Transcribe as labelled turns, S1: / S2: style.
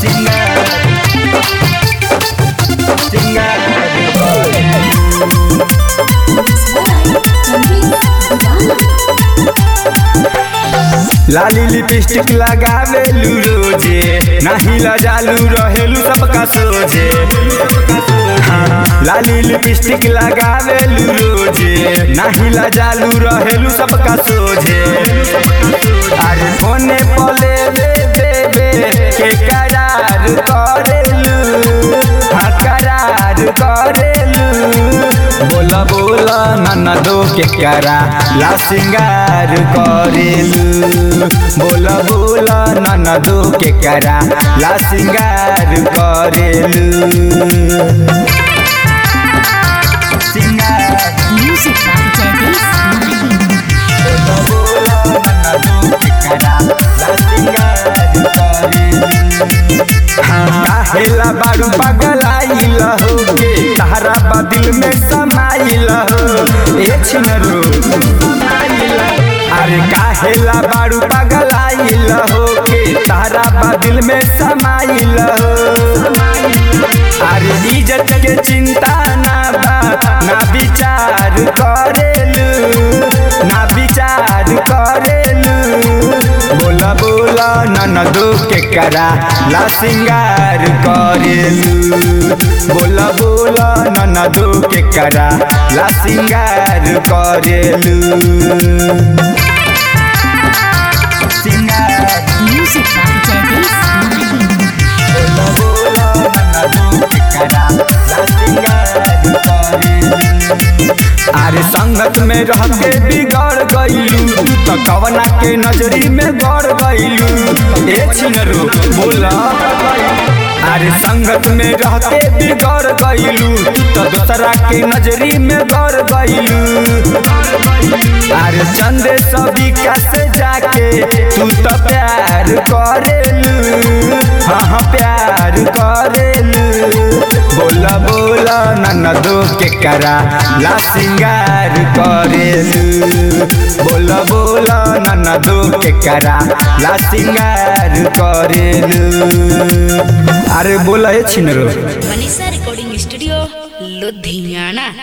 S1: लाली लिपस्टिक लगावेलू रोजे, नाही लजालू रहेलू सबका सोझे। लाली लिपस्टिक लगावेलू रोजे, नाही लजालू रहेलू सबका सोझे। अरे फोने पले बेबे के करार करेलू, हाँ करार करेलू। बोला बोला ननदो के करा ला सिंगार करेलू। बोला बोला ननदो के करा ला सिंगार करेलू। सिंगार
S2: म्यूजिक बाय जयदीप
S1: बोला बोला ननदो के करा ला सिंगार करेलू। काहेला बारू पगलाइल हो के तारा बदिल में समाइल हो ए छिनरो। अरे काहेला बारू पगलाइल हो के तारा बदिल में समाइल हो। अरे इज्जत के चिंता ना बा ना विचार करेलू, ना विचार करेलू। बोला बोला ननदो के करा ला सिंगार करेलू। बोला बोला ननदो के करा ला सिंगार करेलू। सिंगार
S2: म्यूजिक बाय जयदीप
S1: बोला बोला ननदो के करा ला सिंगार करेलू। अरे संगत में रह के बिगड़ गईलू, तो कवना के नजरी में गड़ गईलू ए छिनरो। बोला अरे संगत में रह के बिगड़ गईलू, तो दूसरा के नजरी में गड़ गईलू। अरे चंदे सभी कैसे जाके तू तो प्यार करेलू, हाँ प्यार करेलू। बोला बोला ननदो के करा ला सिंगार करेलू। बोला बोला ननदो के करा ला सिंगार करेलू। अरे बोला छिनरो।
S3: Manisha recording studio Ludhiana.